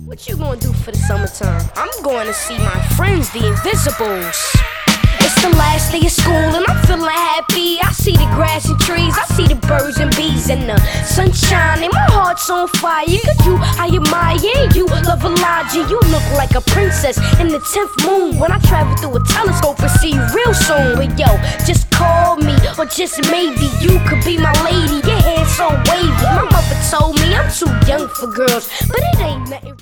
What you gonna do for the summertime? I'm going to see my friends, the Invisibles. It's the last day of school and I'm feeling happy. I see the grass and trees, I see the birds and bees and the sunshine, and my heart's on fire. Cause you, I admire you, love Elijah. You look like a princess in the 10th moon. When I travel through a telescope and see you real soon. But yo, just call me, or just maybe you could be my lady. Your hair's so wavy. My mother told me I'm too young for girls, but it ain't nothing.